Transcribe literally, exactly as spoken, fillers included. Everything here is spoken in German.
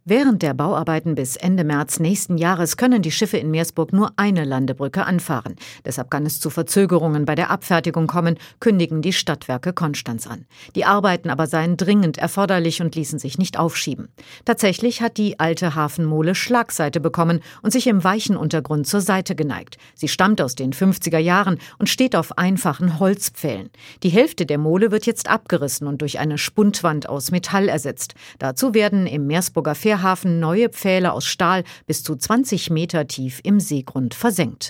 Während der Bauarbeiten bis Ende März nächsten Jahres können die Schiffe in Meersburg nur eine Landebrücke anfahren. Deshalb kann es zu Verzögerungen bei der Abfertigung kommen, kündigen die Stadtwerke Konstanz an. Die Arbeiten aber seien dringend erforderlich und ließen sich nicht aufschieben. Tatsächlich hat die alte Hafenmole Schlagseite bekommen und sich im weichen Untergrund zur Seite geneigt. Sie stammt aus den fünfziger Jahren und steht auf einfachen Holzpfählen. Die Hälfte der Mole wird jetzt abgerissen und durch eine Spundwand aus Metall ersetzt. Dazu werden im Meersburger Fährhafen neue Pfähle aus Stahl bis zu zwanzig Meter tief im Seegrund versenkt.